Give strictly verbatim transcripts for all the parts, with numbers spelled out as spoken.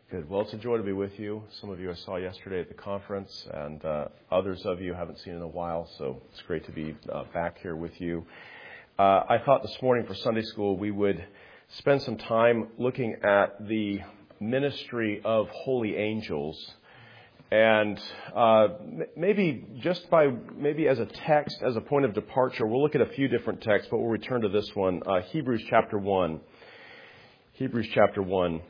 Good. Well, it's a joy to be with you. Some of you I saw yesterday at the conference, and uh, others of you I haven't seen in a while, so it's great to be uh, back here with you. Uh, I thought this morning for Sunday school we would spend some time looking at the ministry of holy angels, and uh, maybe just by, maybe as a text, as a point of departure, we'll look at a few different texts, but we'll return to this one, uh, Hebrews chapter one. Hebrews chapter one.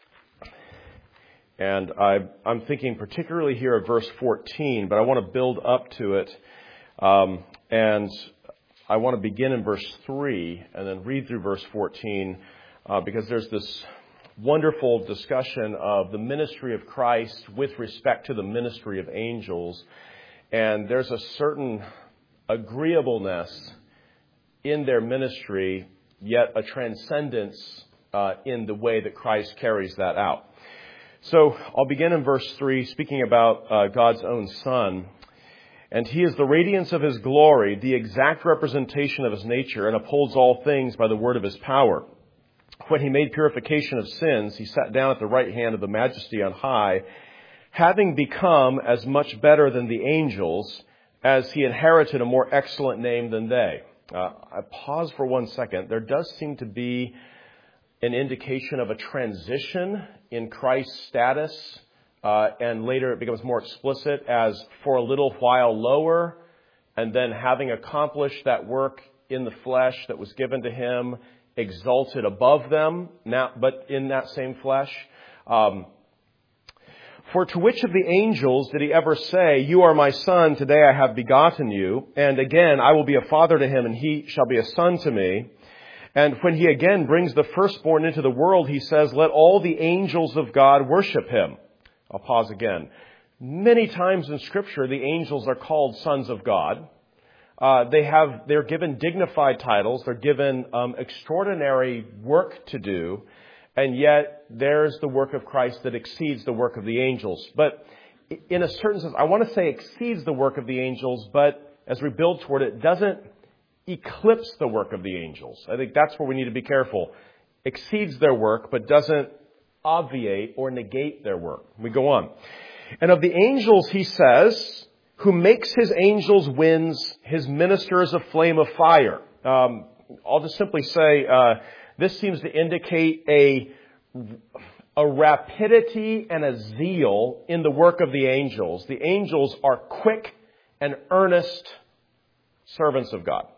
And I, I'm thinking particularly here of verse fourteen, but I want to build up to it. Um, and I want to begin in verse three and then read through verse fourteen, uh, because there's this wonderful discussion of the ministry of Christ with respect to the ministry of angels. And there's a certain agreeableness in their ministry, yet a transcendence uh, in the way that Christ carries that out. So I'll begin in verse three, speaking about uh, God's own Son. And he is the radiance of his glory, the exact representation of his nature, and upholds all things by the word of his power. When he made purification of sins, he sat down at the right hand of the Majesty on high, having become as much better than the angels, as he inherited a more excellent name than they. Uh, I pause for one second. There does seem to be an indication of a transition in Christ's status, uh, and later it becomes more explicit as for a little while lower, and then having accomplished that work in the flesh that was given to him, exalted above them, now, but in that same flesh. Um, For to which of the angels did he ever say, "You are my son, today I have begotten you," and again, "I will be a father to him, and he shall be a son to me"? And when he again brings the firstborn into the world, he says, "Let all the angels of God worship him." I'll pause again. Many times in Scripture, the angels are called sons of God. Uh, they have, they're given dignified titles. They're given um, extraordinary work to do. And yet, there's the work of Christ that exceeds the work of the angels. But in a certain sense, I want to say exceeds the work of the angels, but as we build toward it, doesn't eclipse the work of the angels. I think that's where we need to be careful. Exceeds their work, but doesn't obviate or negate their work. We go on. And of the angels, he says, who makes his angels winds, his ministers a flame of fire. Um, I'll just simply say, uh, this seems to indicate a, a rapidity and a zeal in the work of the angels. The angels are quick and earnest servants of God.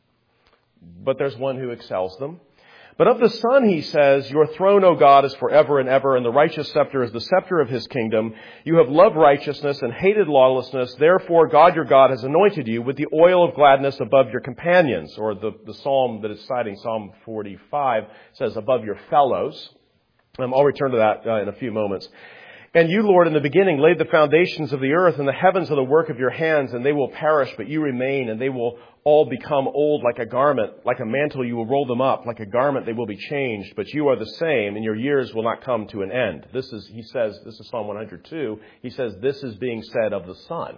But there's one who excels them. But of the Son, he says, "Your throne, O God, is forever and ever, and the righteous scepter is the scepter of his kingdom. You have loved righteousness and hated lawlessness. Therefore, God your God has anointed you with the oil of gladness above your companions." Or the, the psalm that is citing, Psalm forty-five, says, "above your fellows." Um, I'll return to that uh, in a few moments. "And you, Lord, in the beginning laid the foundations of the earth, and the heavens are the work of your hands, and they will perish, but you remain, and they will all become old like a garment. Like a mantle you will roll them up. Like a garment they will be changed, but you are the same, and your years will not come to an end." This is, he says, this is Psalm one hundred two. He says, this is being said of the Son.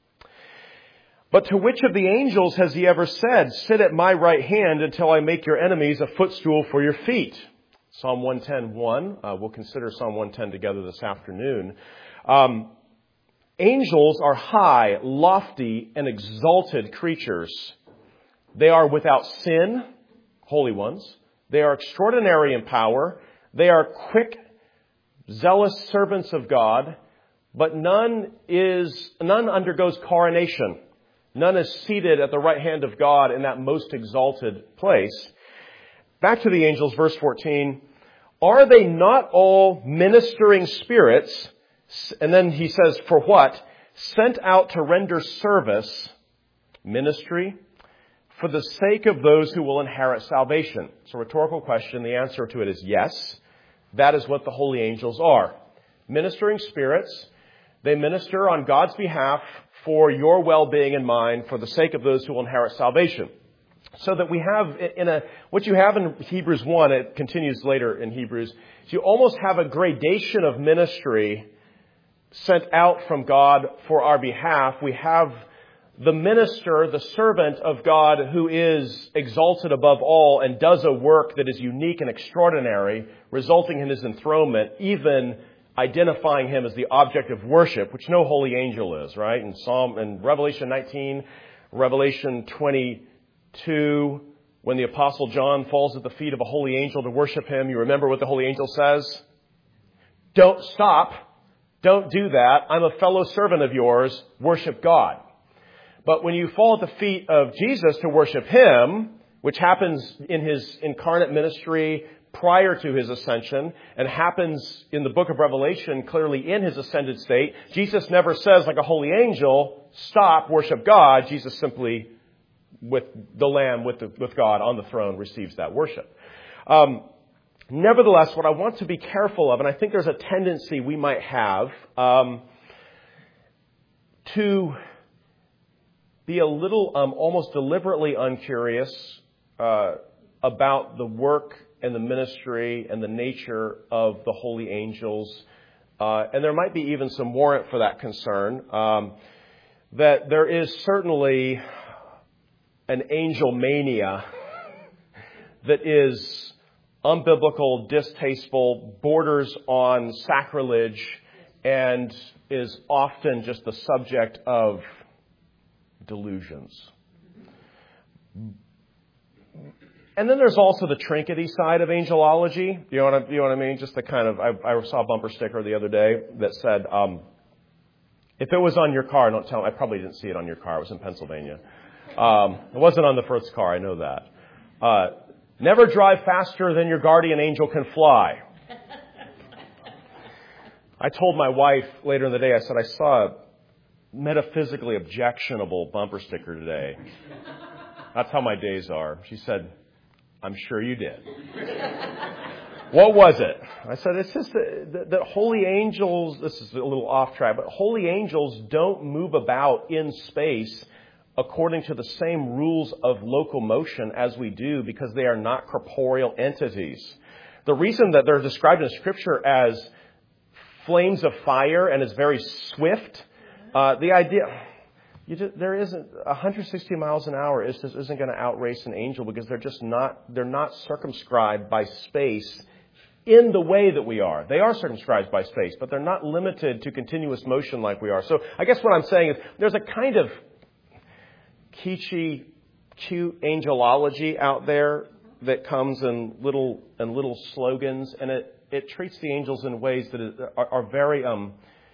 "But to which of the angels has he ever said, 'Sit at my right hand until I make your enemies a footstool for your feet'?" Psalm one ten one. Uh, we'll consider Psalm one ten together this afternoon. Um, angels are high, lofty, and exalted creatures. They are without sin, holy ones. They are extraordinary in power. They are quick, zealous servants of God. But none is none undergoes coronation. None is seated at the right hand of God in that most exalted place. Back to the angels, verse fourteen. "Are they not all ministering spirits?" And then he says, "For what? Sent out to render service," ministry, "for the sake of those who will inherit salvation." It's a rhetorical question. The answer to it is yes. That is what the holy angels are. Ministering spirits. They minister on God's behalf for your well-being and mine, for the sake of those who will inherit salvation. So that we have in a, what you have in Hebrews one, it continues later in Hebrews, you almost have a gradation of ministry sent out from God for our behalf. We have the minister, the servant of God, who is exalted above all and does a work that is unique and extraordinary, resulting in his enthronement, even identifying him as the object of worship, which no holy angel is, right? In Psalm, in Revelation nineteen, Revelation twenty-two, when the Apostle John falls at the feet of a holy angel to worship him, you remember what the holy angel says? Don't stop. Don't do that. I'm a fellow servant of yours. Worship God. But when you fall at the feet of Jesus to worship him, which happens in his incarnate ministry prior to his ascension and happens in the book of Revelation clearly in his ascended state, Jesus never says like a holy angel, stop, worship God. Jesus simply, with the Lamb, with, the, with God on the throne, receives that worship. Um, nevertheless, what I want to be careful of, and I think there's a tendency we might have, um, to be a little um, almost deliberately uncurious uh, about the work and the ministry and the nature of the holy angels. Uh, and there might be even some warrant for that concern. Um, that there is certainly an angel mania that is unbiblical, distasteful, borders on sacrilege, and is often just the subject of delusions. And then there's also the trinkety side of angelology. You know what I, you know what I mean? Just the kind of, I, I saw a bumper sticker the other day that said, um, if it was on your car, don't tell me, I probably didn't see it on your car. It was in Pennsylvania. Um, it wasn't on the first car. I know that. Uh, never drive faster than your guardian angel can fly. I told my wife later in the day, I said, I saw a metaphysically objectionable bumper sticker today. That's how my days are. She said, I'm sure you did. What was it? I said, it's just that, that holy angels, this is a little off track, but holy angels don't move about in space according to the same rules of locomotion as we do because they are not corporeal entities. The reason that they're described in Scripture as flames of fire and as very swift, uh, the idea... You just, there isn't one hundred sixty miles an hour is just isn't going to outrace an angel because they're just not they're not circumscribed by space in the way that we are. They are circumscribed by space, but they're not limited to continuous motion like we are. So I guess what I'm saying is there's a kind of kitschy, cute angelology out there that comes in little and little slogans, and it it treats the angels in ways that are, are very um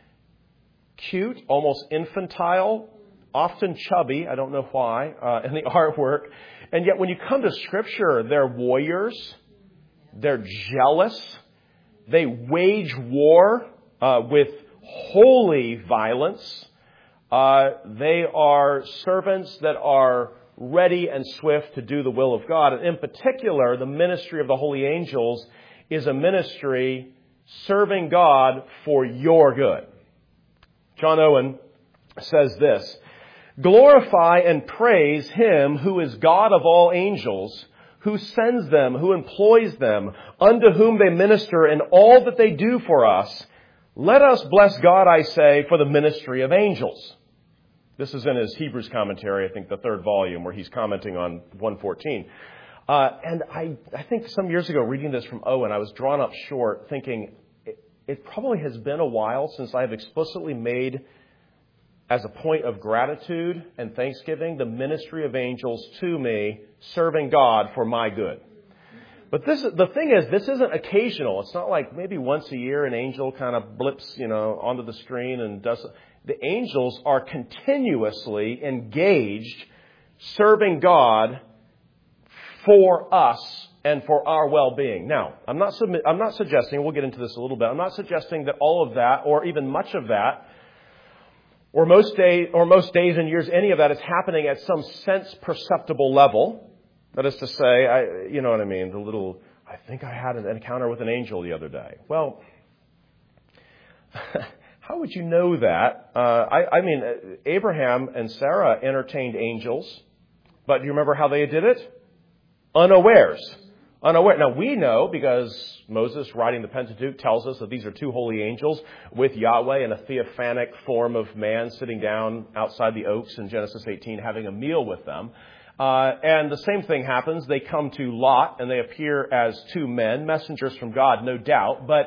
cute, almost infantile. Often chubby, I don't know why, uh, in the artwork. And yet when you come to Scripture, they're warriors. They're jealous. They wage war uh, with holy violence. Uh, they are servants that are ready and swift to do the will of God. And in particular, the ministry of the holy angels is a ministry serving God for your good. John Owen says this, glorify and praise him who is God of all angels, who sends them, who employs them, unto whom they minister in all that they do for us. Let us bless God, I say, for the ministry of angels. This is in his Hebrews commentary, I think the third volume, where he's commenting on one fourteen. Uh, and I, I think some years ago, reading this from Owen, I was drawn up short, thinking it, it probably has been a while since I have explicitly made as a point of gratitude and thanksgiving, the ministry of angels to me, serving God for my good. But this, the thing is, this isn't occasional. It's not like maybe once a year an angel kind of blips, you know, onto the screen and does. The angels are continuously engaged, serving God for us and for our well-being. Now, I'm not, I'm not suggesting, we'll get into this a little bit, I'm not suggesting that all of that, or even much of that, Or most day, or most days and years, any of that is happening at some sense perceptible level. That is to say, I, you know what I mean, the little, I think I had an encounter with an angel the other day. Well, how would you know that? Uh, I, I mean, Abraham and Sarah entertained angels, but do you remember how they did it? Unawares. Unaware. Now, we know because Moses, writing the Pentateuch, tells us that these are two holy angels with Yahweh in a theophanic form of man sitting down outside the oaks in Genesis eighteen, having a meal with them. Uh, and the same thing happens. They come to Lot and they appear as two men, messengers from God, no doubt. But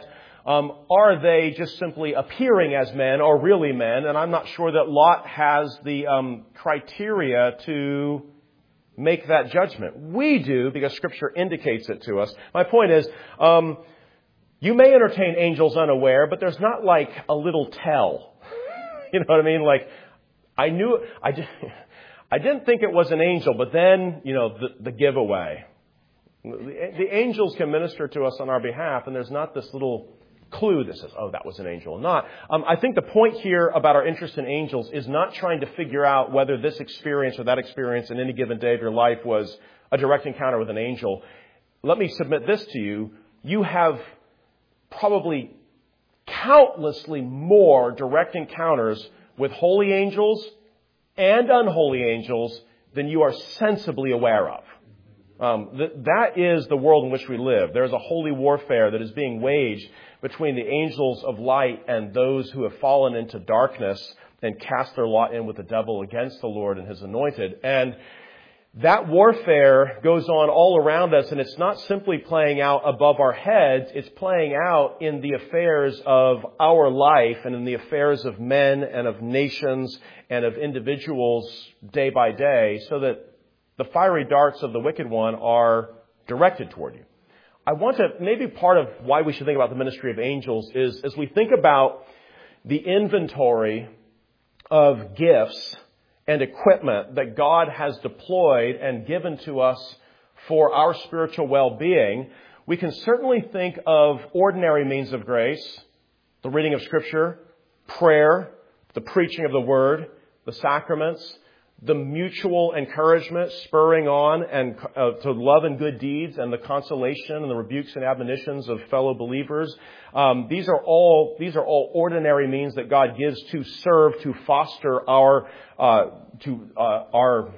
Um, are they just simply appearing as men or really men? And I'm not sure that Lot has the um, criteria to make that judgment. We do, because Scripture indicates it to us. My point is, um, you may entertain angels unaware, but there's not like a little tell. You know what I mean? Like, I knew, I, just, I didn't think it was an angel, but then, you know, the, the giveaway. The, the angels can minister to us on our behalf, and there's not this little clue that says, oh, that was an angel or not. Um, I think the point here about our interest in angels is not trying to figure out whether this experience or that experience in any given day of your life was a direct encounter with an angel. Let me submit this to you. You have probably countlessly more direct encounters with holy angels and unholy angels than you are sensibly aware of. Um, th- that is the world in which we live. There's a holy warfare that is being waged between the angels of light and those who have fallen into darkness and cast their lot in with the devil against the Lord and His anointed. And that warfare goes on all around us, and it's not simply playing out above our heads. It's playing out in the affairs of our life and in the affairs of men and of nations and of individuals day by day, so that the fiery darts of the wicked one are directed toward you. I want to, maybe part of why we should think about the ministry of angels is as we think about the inventory of gifts and equipment that God has deployed and given to us for our spiritual well-being, we can certainly think of ordinary means of grace, the reading of Scripture, prayer, the preaching of the Word, the sacraments, the mutual encouragement, spurring on and uh, to love and good deeds, and the consolation and the rebukes and admonitions of fellow believers. Um, these are all these are all ordinary means that God gives to serve to foster our uh, to uh, our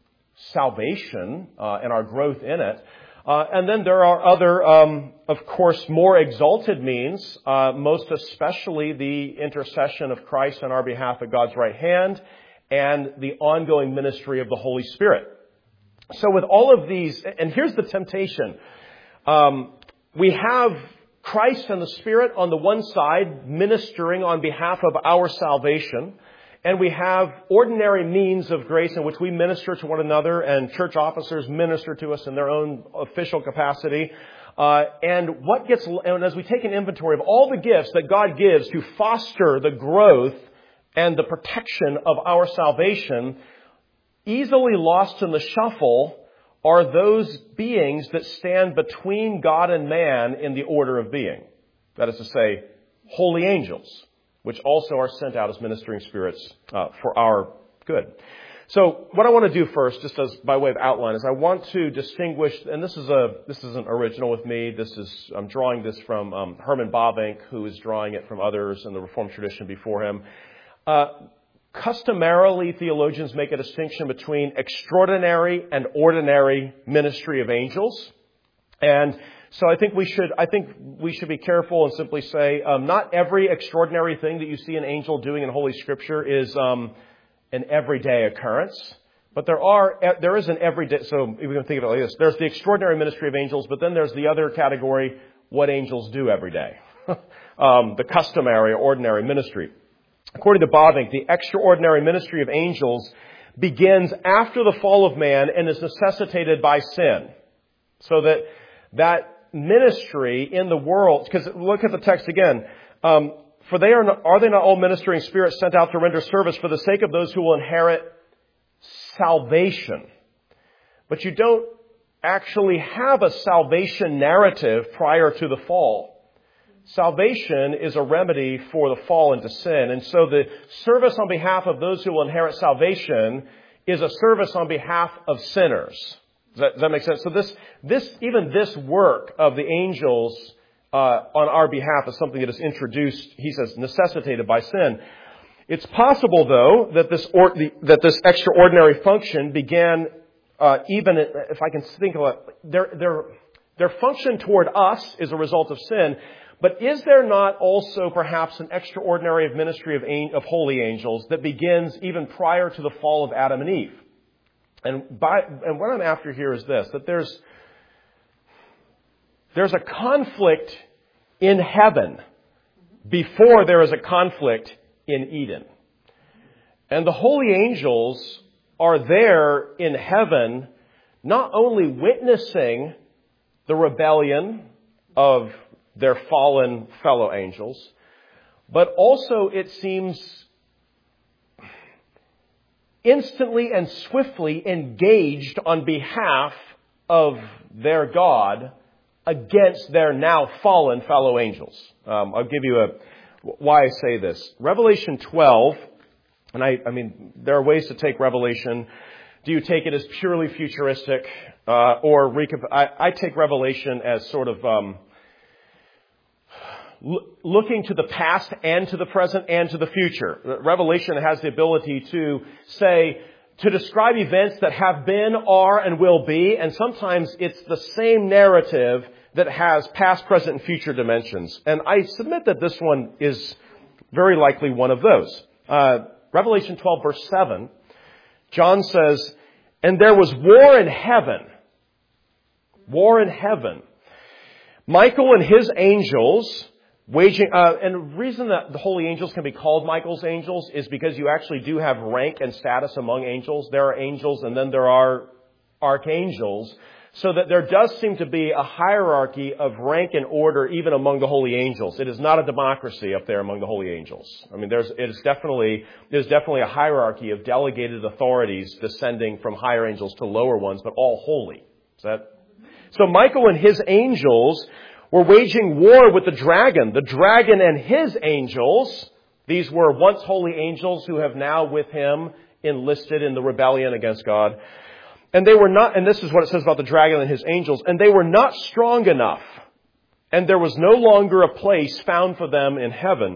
salvation uh, and our growth in it. Uh, and then there are other, um, of course, more exalted means, uh, most especially the intercession of Christ on our behalf at God's right hand, and the ongoing ministry of the Holy Spirit. So with all of these, and here's the temptation. Um, we have Christ and the Spirit on the one side ministering on behalf of our salvation, and we have ordinary means of grace in which we minister to one another, and church officers minister to us in their own official capacity. Uh, and what gets, and as we take an inventory of all the gifts that God gives to foster the growth and the protection of our salvation, easily lost in the shuffle are those beings that stand between God and man in the order of being. That is to say, holy angels, which also are sent out as ministering spirits uh, for our good. So what I want to do first, just as by way of outline, is I want to distinguish, and this is a this isn't original with me. This is I'm drawing this from um, Herman Bavinck, who is drawing it from others in the Reformed tradition before him. Uh, customarily, theologians make a distinction between extraordinary and ordinary ministry of angels. And so I think we should, I think we should be careful and simply say, um, not every extraordinary thing that you see an angel doing in Holy Scripture is, um, an everyday occurrence. But there are, there is an everyday, so we can think of it like this. There's the extraordinary ministry of angels, but then there's the other category, what angels do every day. um, the customary or ordinary ministry. According to Bavinck, the extraordinary ministry of angels begins after the fall of man and is necessitated by sin. So that that ministry in the world, because look at the text again, um, for they are not, are they not all ministering spirits sent out to render service for the sake of those who will inherit salvation? But you don't actually have a salvation narrative prior to the fall. Salvation is a remedy for the fall into sin. And so the service on behalf of those who will inherit salvation is a service on behalf of sinners. Does that, does that make sense? So this, this, even this work of the angels uh, on our behalf is something that is introduced, he says, necessitated by sin. It's possible, though, that this or, the, that this extraordinary function began uh, even, if I can think of it, their, their, their function toward us is a result of sin. But is there not also perhaps an extraordinary ministry of, of holy angels that begins even prior to the fall of Adam and Eve? And by and what I'm after here is this, that there's there's a conflict in heaven before there is a conflict in Eden. And the holy angels are there in heaven, not only witnessing the rebellion of their fallen fellow angels, but also, it seems, instantly and swiftly engaged on behalf of their God against their now fallen fellow angels. Um, I'll give you a why I say this. Revelation twelve, and I, I mean, there are ways to take Revelation. Do you take it as purely futuristic, uh, or recap- I, I take Revelation as sort of um, l- looking to the past and to the present and to the future. Revelation has the ability to say, to describe events that have been, are, and will be, and sometimes it's the same narrative that has past, present, and future dimensions. And I submit that this one is very likely one of those. Uh, Revelation twelve, verse seven, John says, "And there was war in heaven." War in heaven. Michael and his angels waging, uh, and the reason that the holy angels can be called Michael's angels is because you actually do have rank and status among angels. There are angels and then there are archangels. So that there does seem to be a hierarchy of rank and order even among the holy angels. It is not a democracy up there among the holy angels. I mean, there's, it is definitely, there's definitely a hierarchy of delegated authorities descending from higher angels to lower ones, but all holy. Is that? So Michael and his angels were waging war with the dragon. The dragon and his angels, these were once holy angels who have now with him enlisted in the rebellion against God. And they were not, and this is what it says about the dragon and his angels, and they were not strong enough, and there was no longer a place found for them in heaven.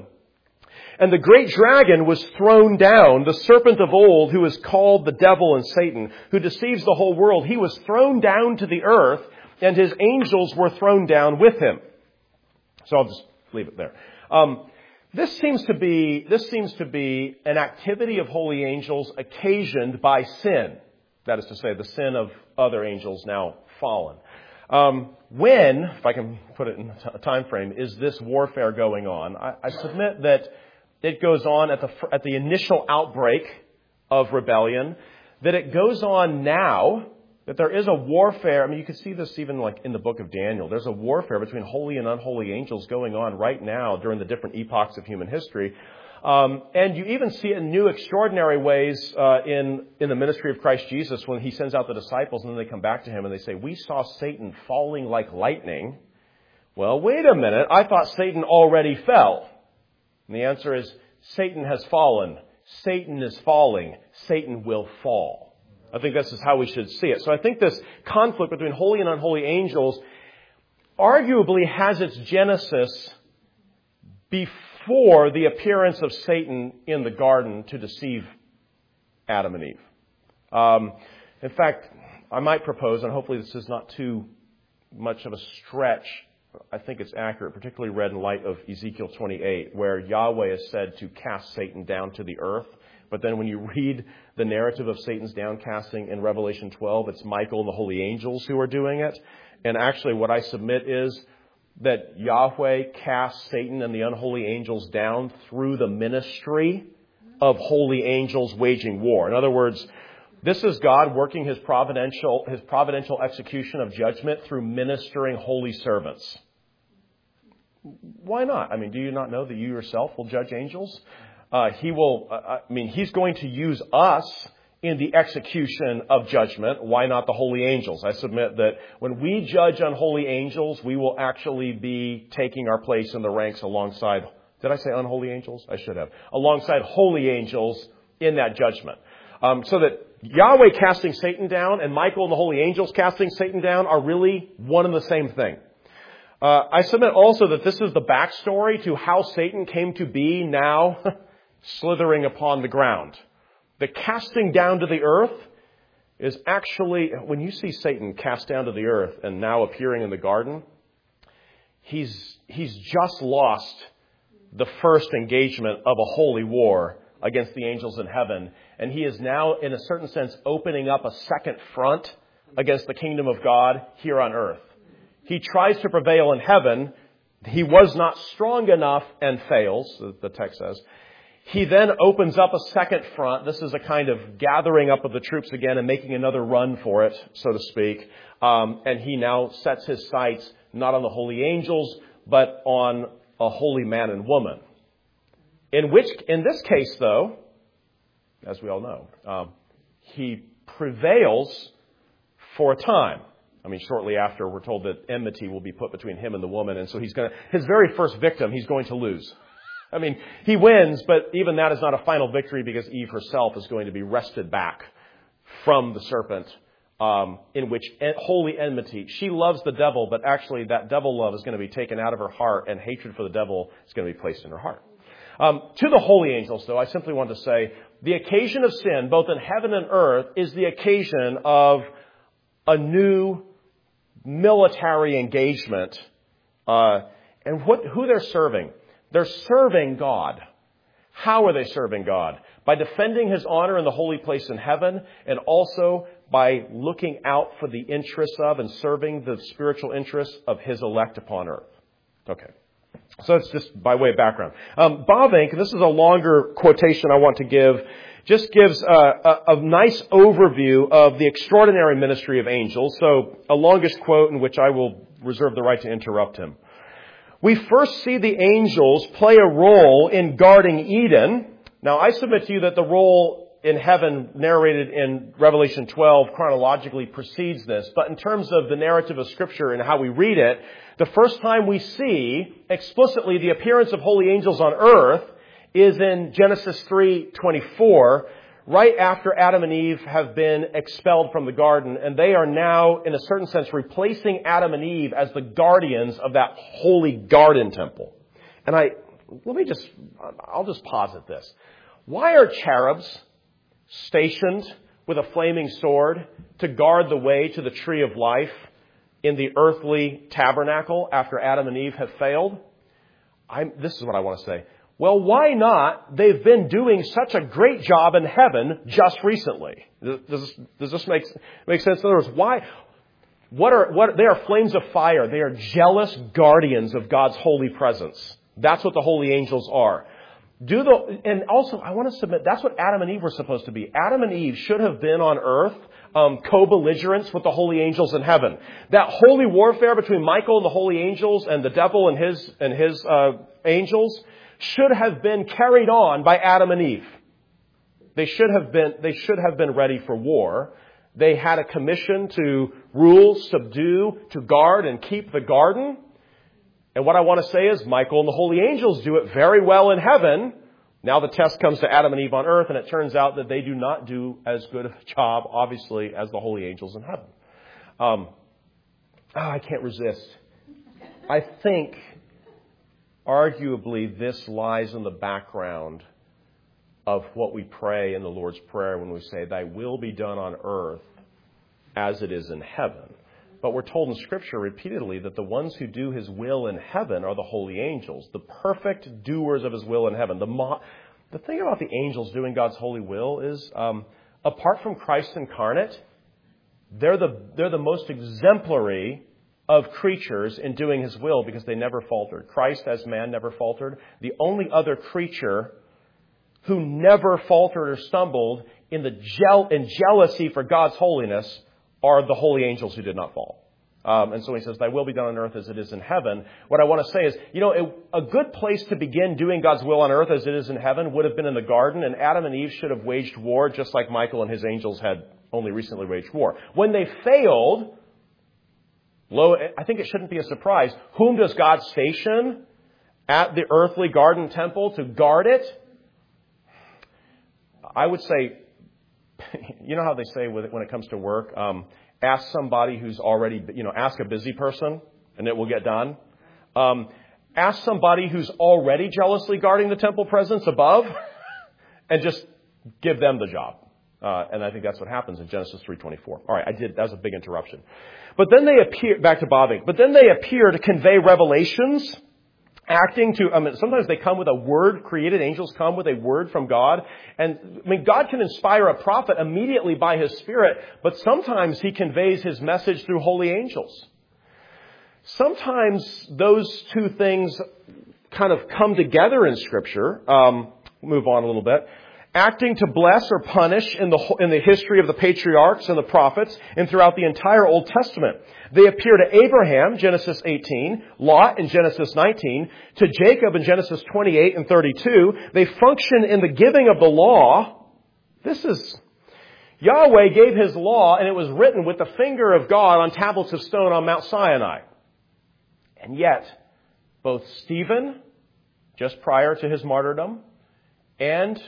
And the great dragon was thrown down, the serpent of old, who is called the devil and Satan, who deceives the whole world. He was thrown down to the earth, and his angels were thrown down with him. So I'll just leave it there. Um, this seems to be, this seems to be an activity of holy angels occasioned by sin. That is to say, the sin of other angels now fallen. Um, when, if I can put it in a time frame, is this warfare going on? I, I submit that it goes on at the at the initial outbreak of rebellion, that it goes on now, that there is a warfare. I mean, you can see this even like in the book of Daniel. There's a warfare between holy and unholy angels going on right now during the different epochs of human history. Um, and you even see it in new extraordinary ways uh, in, in the ministry of Christ Jesus when he sends out the disciples and then they come back to him and they say, "We saw Satan falling like lightning." Well, wait a minute. I thought Satan already fell. And the answer is, Satan has fallen. Satan is falling. Satan will fall. I think this is how we should see it. So I think this conflict between holy and unholy angels arguably has its genesis before For the appearance of Satan in the garden to deceive Adam and Eve. Um, in fact, I might propose, and hopefully this is not too much of a stretch, I think it's accurate, particularly read in light of Ezekiel twenty-eight, where Yahweh is said to cast Satan down to the earth. But then when you read the narrative of Satan's downcasting in Revelation twelve, it's Michael and the holy angels who are doing it. And actually what I submit is that Yahweh casts Satan and the unholy angels down through the ministry of holy angels waging war. In other words, this is God working his providential, his providential execution of judgment through ministering holy servants. Why not? I mean, do you not know that you yourself will judge angels? Uh, he will, uh, I mean, he's going to use us in the execution of judgment. Why not the holy angels? I submit that when we judge unholy angels, we will actually be taking our place in the ranks alongside, did I say unholy angels? I should have. Alongside holy angels in that judgment. Um, so that Yahweh casting Satan down and Michael and the holy angels casting Satan down are really one and the same thing. Uh, I submit also that this is the backstory to how Satan came to be now slithering upon the ground. The casting down to the earth is actually, when you see Satan cast down to the earth and now appearing in the garden, he's he's just lost the first engagement of a holy war against the angels in heaven. And he is now, in a certain sense, opening up a second front against the kingdom of God here on earth. He tries to prevail in heaven. he was not strong enough and fails, the text says. He then opens up a second front. This is a kind of gathering up of the troops again and making another run for it, so to speak. Um, and he now sets his sights not on the holy angels, but on a holy man and woman. In which, in this case, though, as we all know, um, he prevails for a time. I mean, shortly after, we're told that enmity will be put between him and the woman. And so he's going to, his very first victim, he's going to lose. I mean, he wins, but even that is not a final victory because Eve herself is going to be wrested back from the serpent, um, in which en- holy enmity. She loves the devil, but actually that devil love is going to be taken out of her heart, and hatred for the devil is going to be placed in her heart. Um, to the holy angels, though, I simply want to say the occasion of sin, both in heaven and earth, is the occasion of a new military engagement. Uh, and what, who they're serving? They're serving God. How are they serving God? By defending His honor in the holy place in heaven, and also by looking out for the interests of and serving the spiritual interests of His elect upon earth. Okay. So it's just by way of background. Um, Bavinck, this is a longer quotation I want to give, just gives uh, a, a nice overview of the extraordinary ministry of angels. So a longest quote in which I will reserve the right to interrupt him. We first see the angels play a role in guarding Eden. Now, I submit to you that the role in heaven narrated in Revelation twelve chronologically precedes this. But in terms of the narrative of Scripture and how we read it, the first time we see explicitly the appearance of holy angels on earth is in Genesis three twenty-four, right after Adam and Eve have been expelled from the garden, and they are now, in a certain sense, replacing Adam and Eve as the guardians of that holy garden temple. And I, let me just, I'll just posit this. Why are cherubs stationed with a flaming sword to guard the way to the tree of life in the earthly tabernacle after Adam and Eve have failed? I'm, this is what I want to say. Well, why not? They've been doing such a great job in heaven just recently. Does this, does this make, make sense? In other words, why? What are, what, they are flames of fire. They are jealous guardians of God's holy presence. That's what the holy angels are. Do the, and also, I want to submit, that's what Adam and Eve were supposed to be. Adam and Eve should have been on earth, um, co-belligerents with the holy angels in heaven. That holy warfare between Michael and the holy angels and the devil and his, and his, uh, angels should have been carried on by Adam and Eve. They should have been, they should have been ready for war. They had a commission to rule, subdue, to guard, and keep the garden. And what I want to say is Michael and the holy angels do it very well in heaven. Now the test comes to Adam and Eve on earth, and it turns out that they do not do as good a job, obviously, as the holy angels in heaven. Um, oh, I can't resist. I think, arguably, this lies in the background of what we pray in the Lord's Prayer when we say, Thy will be done on earth as it is in heaven. But we're told in Scripture repeatedly that the ones who do His will in heaven are the holy angels, the perfect doers of His will in heaven. The, mo- the thing about the angels doing God's holy will is, um, apart from Christ incarnate, they're the, they're the most exemplary of creatures in doing His will because they never faltered. Christ as man never faltered. The only other creature who never faltered or stumbled in the je- in jealousy for God's holiness are the holy angels who did not fall. Um, and so He says, Thy will be done on earth as it is in heaven. What I want to say is, you know, it, a good place to begin doing God's will on earth as it is in heaven would have been in the garden, and Adam and Eve should have waged war just like Michael and his angels had only recently waged war. When they failed, lo, I think it shouldn't be a surprise. Whom does God station at the earthly garden temple to guard it? I would say, you know how they say when it comes to work, um, ask somebody who's already, you know, ask a busy person and it will get done. Um, ask somebody who's already jealously guarding the temple presence above and just give them the job. Uh, and I think that's what happens in Genesis three twenty-four. All right, I did. That was a big interruption. But then they appear, back to Bavinck, but then they appear to convey revelations, acting to, I mean, sometimes they come with a word, created angels come with a word from God. And, I mean, God can inspire a prophet immediately by His Spirit, but sometimes He conveys His message through holy angels. sometimes those two things kind of come together in Scripture. Um, move on a little bit. Acting to bless or punish in the in the history of the patriarchs and the prophets and throughout the entire Old Testament. They appear to Abraham, Genesis eighteen, Lot in Genesis nineteen, to Jacob in Genesis twenty-eight and thirty-two. They function in the giving of the law. This is, Yahweh gave His law, and it was written with the finger of God on tablets of stone on Mount Sinai. And yet, both Stephen, just prior to his martyrdom, and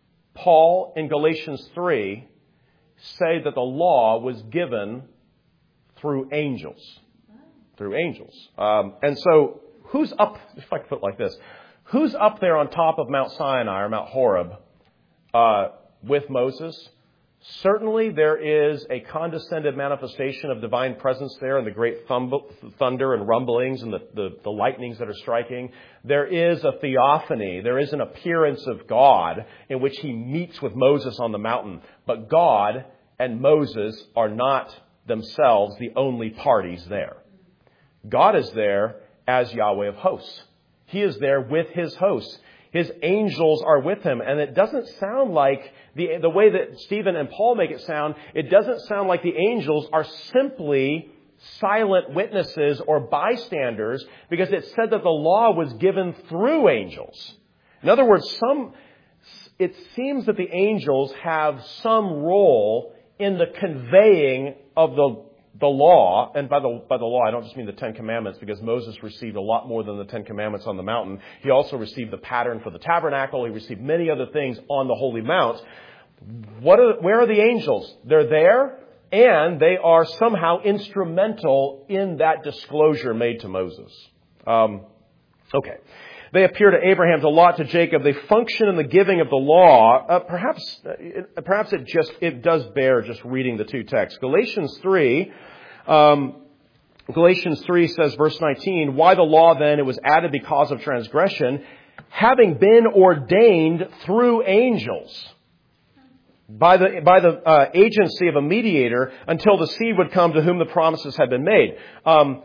Paul in Galatians three say that the law was given through angels. Through angels. Um, and so, who's up, if I can put it like this, who's up there on top of Mount Sinai or Mount Horeb uh, with Moses? Certainly there is a condescended manifestation of divine presence there and the great thumb- thunder and rumblings and the, the, the lightnings that are striking. There is a theophany. There is an appearance of God in which He meets with Moses on the mountain. But God and Moses are not themselves the only parties there. God is there as Yahweh of hosts. He is there with His hosts. His angels are with Him. And it doesn't sound like, the the way that Stephen and Paul make it sound, it doesn't sound like the angels are simply silent witnesses or bystanders, because it said that the law was given through angels. In other words, some it seems that the angels have some role in the conveying of the the law, and by the by the law, I don't just mean the Ten Commandments, because Moses received a lot more than the Ten Commandments on the mountain. He also received the pattern for the tabernacle. He received many other things on the Holy Mount. What are, where are the angels? They're there, and they are somehow instrumental in that disclosure made to Moses. Um, okay. They appear to Abraham, to Lot, to Jacob. They function in the giving of the law. Uh, perhaps, uh, perhaps it just it does bear just reading the two texts. Galatians three, um, Galatians three says, verse nineteen, "Why the law then? It was added because of transgression, having been ordained through angels, by the by the uh, agency of a mediator, until the seed would come to whom the promises had been made." Um,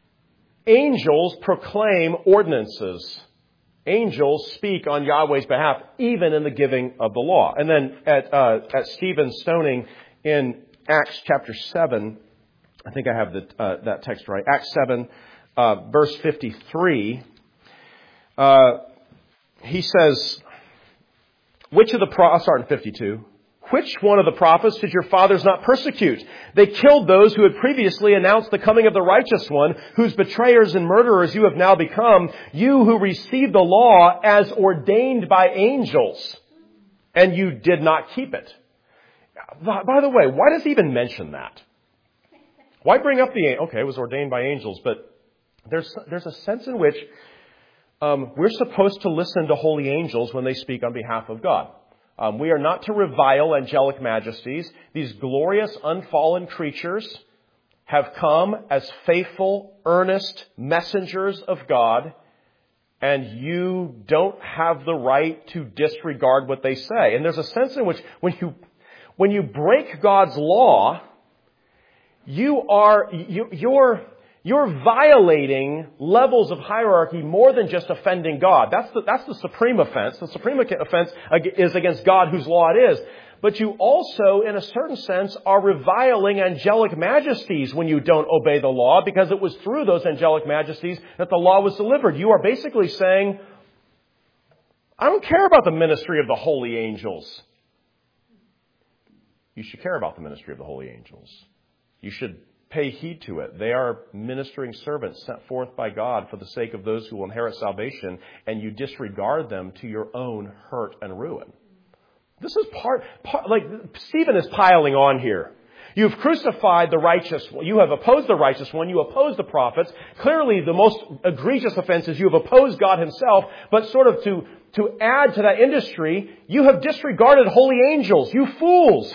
angels proclaim ordinances. Angels speak on Yahweh's behalf, even in the giving of the law. And then at uh, at Stephen's stoning in Acts chapter seven, I think I have the, uh, that text right. Acts seven, uh, verse fifty-three. Uh, he says, "Which of the pro-" I'll start in fifty-two. "Which one of the prophets did your fathers not persecute? They killed those who had previously announced the coming of the righteous one, whose betrayers and murderers you have now become, you who received the law as ordained by angels, and you did not keep it." By the way, why does he even mention that? Why bring up the, okay, it was ordained by angels, but there's there's a sense in which um, we're supposed to listen to holy angels when they speak on behalf of God. Um, we are not to revile angelic majesties. These glorious, unfallen creatures have come as faithful, earnest messengers of God, and you don't have the right to disregard what they say. And there's a sense in which when you when you break God's law, you are you, you're You're violating levels of hierarchy more than just offending God. That's the, that's the supreme offense. The supreme offense is against God, whose law it is. But you also, in a certain sense, are reviling angelic majesties when you don't obey the law, because it was through those angelic majesties that the law was delivered. You are basically saying, I don't care about the ministry of the holy angels. You should care about the ministry of the holy angels. You should pay heed to it. They are ministering servants sent forth by God for the sake of those who will inherit salvation, and you disregard them to your own hurt and ruin. This is part, part like Stephen is piling on here. You've crucified the righteous one. You have opposed the righteous one. You oppose the prophets. Clearly, the most egregious offense is you have opposed God Himself. But sort of to, to add to that industry, you have disregarded holy angels. You fools!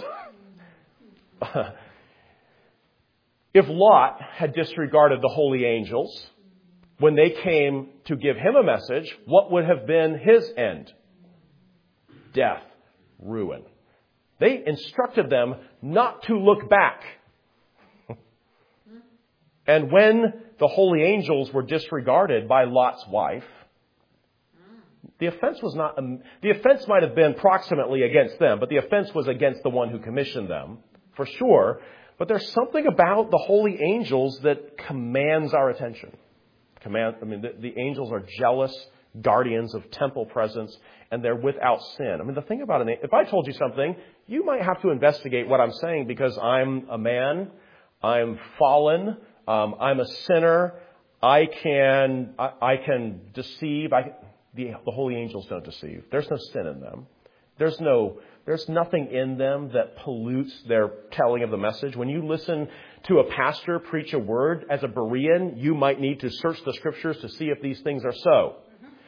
If Lot had disregarded the holy angels when they came to give him a message, what would have been his end? Death, ruin. They instructed them not to look back. And when the holy angels were disregarded by Lot's wife, the offense was not, um, the offense might have been proximately against them, but the offense was against the one who commissioned them, for sure. But there's something about the holy angels that commands our attention. Command, I mean, the, the angels are jealous guardians of temple presence, and they're without sin. I mean, the thing about it, if I told you something, you might have to investigate what I'm saying because I'm a man, I'm fallen, um, I'm a sinner, I can, I, I can deceive. I, the, the holy angels don't deceive. There's no sin in them. There's no, there's nothing in them that pollutes their telling of the message. When you listen to a pastor preach a word as a Berean, you might need to search the scriptures to see if these things are so.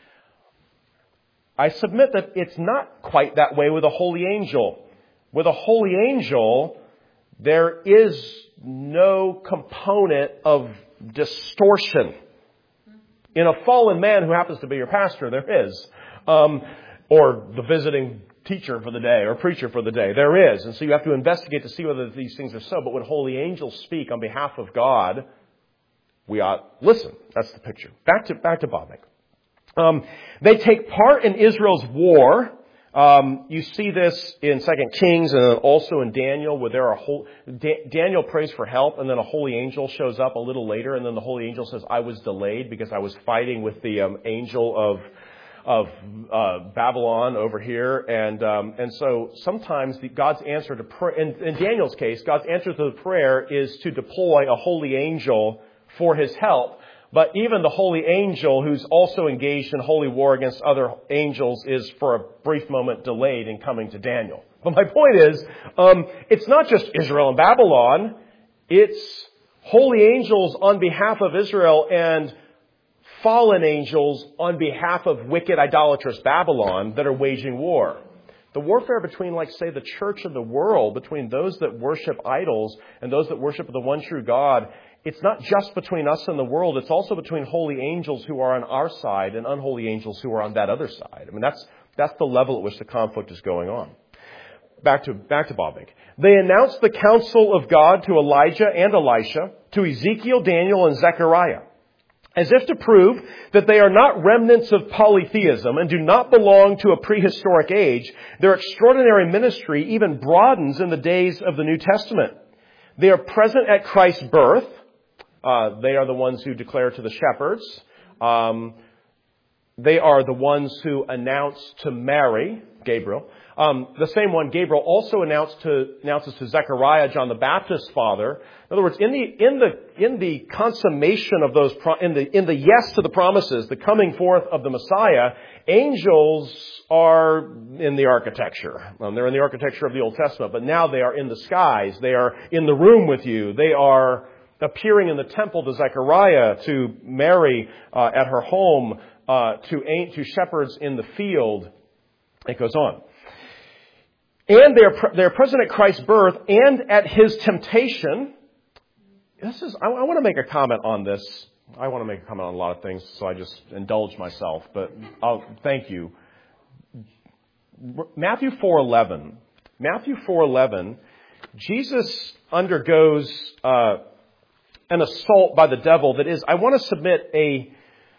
I submit that it's not quite that way with a holy angel. With a holy angel, there is no component of distortion. In a fallen man who happens to be your pastor, there is. Um, or the visiting teacher for the day or preacher for the day. There is. And so you have to investigate to see whether these things are so. But when holy angels speak on behalf of God, we ought listen. That's the picture. Back to, back to Bob. Um, they take part in Israel's war. Um, you see this in Second Kings and also in Daniel, where there are whole, da- Daniel prays for help, and then a holy angel shows up a little later, and then the holy angel says, "I was delayed because I was fighting with the um, angel of of uh, Babylon over here." And um, and so sometimes the, God's answer to prayer, in, in Daniel's case, God's answer to the prayer is to deploy a holy angel for his help. But even the holy angel who's also engaged in holy war against other angels is for a brief moment delayed in coming to Daniel. But my point is, um, it's not just Israel and Babylon. It's holy angels on behalf of Israel and fallen angels on behalf of wicked, idolatrous Babylon that are waging war. The warfare between, like, say, the church and the world, between those that worship idols and those that worship the one true God, it's not just between us and the world. It's also between holy angels who are on our side and unholy angels who are on that other side. I mean, that's that's the level at which the conflict is going on. Back to back to Bobbing. They announced the counsel of God to Elijah and Elisha, to Ezekiel, Daniel, and Zechariah, as if to prove that they are not remnants of polytheism and do not belong to a prehistoric age. Their extraordinary ministry even broadens in the days of the New Testament. They are present at Christ's birth. Uh, they are the ones who declare to the shepherds. Um, they are the ones who announce to Mary, Gabriel. Um, the same one Gabriel also announced to, announces to Zechariah, John the Baptist's father. In other words, in the in the in the consummation of those pro- in the in the yes to the promises, the coming forth of the Messiah, angels are in the architecture. Um, they're in the architecture of the Old Testament, but now they are in the skies. They are in the room with you. They are appearing in the temple to Zechariah, to Mary uh, at her home, uh, to to shepherds in the field. It goes on. And they're they're present at Christ's birth and at his temptation. This is I, I want to make a comment on this. I want to make a comment on a lot of things, so I just indulge myself. But I'll thank you. Matthew four eleven. Matthew four eleven. Jesus undergoes uh, an assault by the devil that is, I want to submit a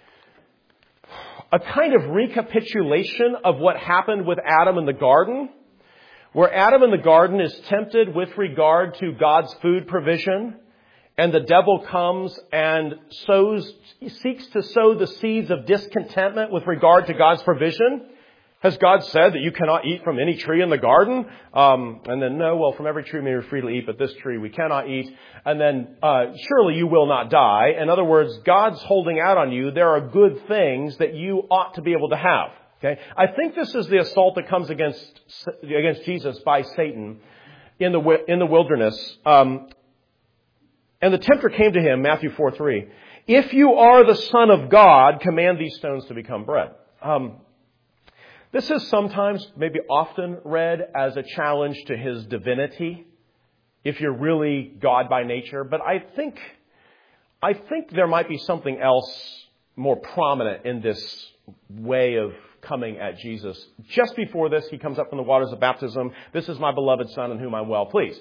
a kind of recapitulation of what happened with Adam in the garden. Where Adam in the garden is tempted with regard to God's food provision, and the devil comes and sows, seeks to sow the seeds of discontentment with regard to God's provision. Has God said that you cannot eat from any tree in the garden? Um, and then, no, well, from every tree we are free to eat, but this tree we cannot eat. And then, uh, surely you will not die. In other words, God's holding out on you. There are good things that you ought to be able to have. Okay, I think this is the assault that comes against against Jesus by Satan in the in the wilderness. Um, and the tempter came to him, Matthew four three. If you are the Son of God, command these stones to become bread. Um, this is sometimes, maybe often read as a challenge to his divinity, if you're really God by nature. But I think I think there might be something else more prominent in this way of coming at Jesus. Just before this, he comes up from the waters of baptism. This is my beloved Son in whom I'm well pleased.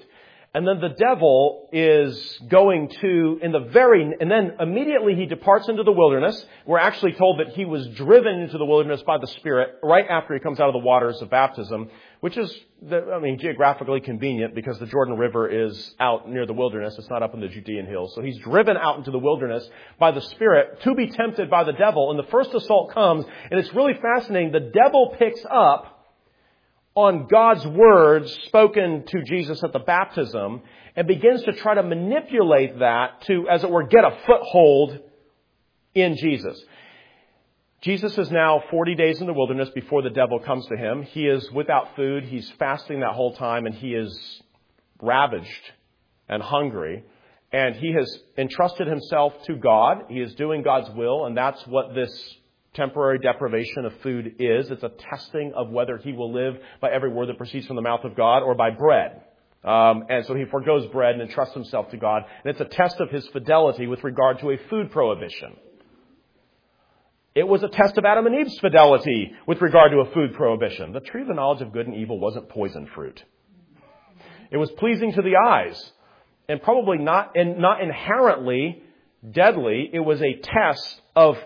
And then the devil is going to, in the very, and then immediately he departs into the wilderness. We're actually told that he was driven into the wilderness by the Spirit right after he comes out of the waters of baptism, which is, I mean, geographically convenient because the Jordan River is out near the wilderness. It's not up in the Judean hills. So he's driven out into the wilderness by the Spirit to be tempted by the devil. And the first assault comes, and it's really fascinating. The devil picks up on God's words spoken to Jesus at the baptism and begins to try to manipulate that to, as it were, get a foothold in Jesus. Jesus is now forty days in the wilderness before the devil comes to him. He is without food. He's fasting that whole time, and he is ravaged and hungry. And he has entrusted himself to God. He is doing God's will, and that's what this temporary deprivation of food is. It's a testing of whether he will live by every word that proceeds from the mouth of God or by bread. Um, and so he forgoes bread and entrusts himself to God. And it's a test of his fidelity with regard to a food prohibition. It was a test of Adam and Eve's fidelity with regard to a food prohibition. The tree of the knowledge of good and evil wasn't poison fruit. It was pleasing to the eyes and probably not, and not inherently deadly. It was a test of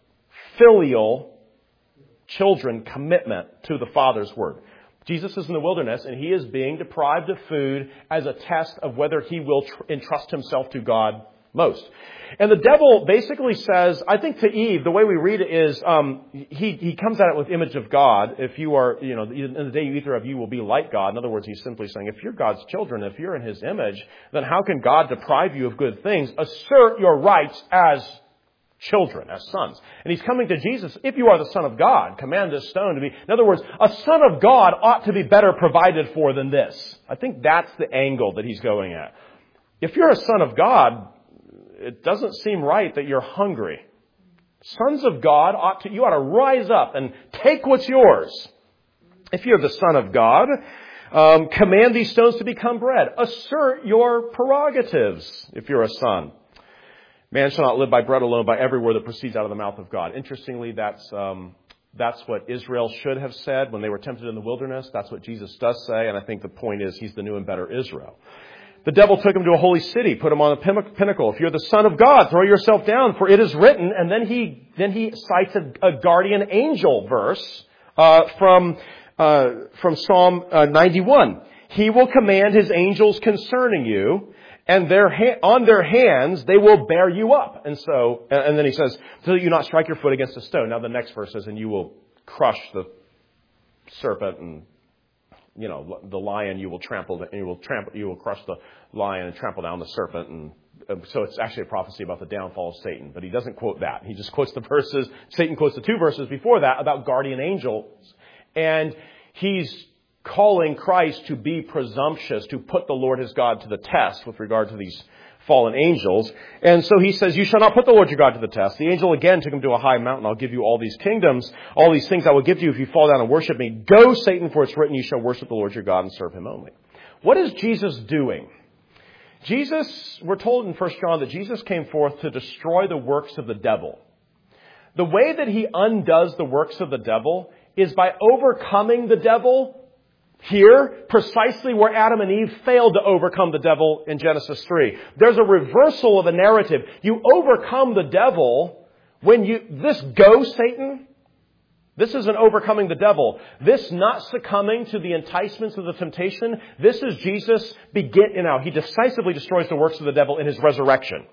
filial children commitment to the Father's word. Jesus is in the wilderness and he is being deprived of food as a test of whether he will tr- entrust himself to God most. And the devil basically says, I think to Eve, the way we read it is, um, he, he comes at it with image of God. If you are, you know, in the day you eat thereof, you will be like God. In other words, he's simply saying, if you're God's children, if you're in his image, then how can God deprive you of good things? Assert your rights as children, as sons. And he's coming to Jesus. If you are the Son of God, command this stone to be. In other words, a son of God ought to be better provided for than this. I think that's the angle that he's going at. If you're a son of God, it doesn't seem right that you're hungry. Sons of God ought to, you ought to rise up and take what's yours. If you're the Son of God, um, command these stones to become bread. Assert your prerogatives if you're a son. Man shall not live by bread alone, by every word that proceeds out of the mouth of God. Interestingly, that's um, that's what Israel should have said when they were tempted in the wilderness. That's what Jesus does say, and I think the point is he's the new and better Israel. The devil took him to a holy city, put him on a pinnacle. If you're the Son of God, throw yourself down, for it is written. And then he then he cites a, a guardian angel verse uh, from uh, from Psalm uh, ninety-one. He will command his angels concerning you, and their ha- on their hands they will bear you up. And so, and then he says, so that you not strike your foot against a stone. Now the next verse says, and you will crush the serpent, and you know the lion. You will trample, and you will trample, you will crush the lion and trample down the serpent. And so it's actually a prophecy about the downfall of Satan. But he doesn't quote that. He just quotes the verses. Satan quotes the two verses before that about guardian angels, and he's calling Christ to be presumptuous, to put the Lord his God to the test with regard to these fallen angels. And so he says, you shall not put the Lord your God to the test. The angel again took him to a high mountain. I'll give you all these kingdoms, all these things I will give to you if you fall down and worship me. Go, Satan, for it's written, you shall worship the Lord your God and serve him only. What is Jesus doing? Jesus, we're told in First John that Jesus came forth to destroy the works of the devil. The way that he undoes the works of the devil is by overcoming the devil here, precisely where Adam and Eve failed to overcome the devil in Genesis three. There's a reversal of a narrative. You overcome the devil when you, this go, Satan. This isn't overcoming the devil. This not succumbing to the enticements of the temptation. This is Jesus begin, you know, he decisively destroys the works of the devil in his resurrection.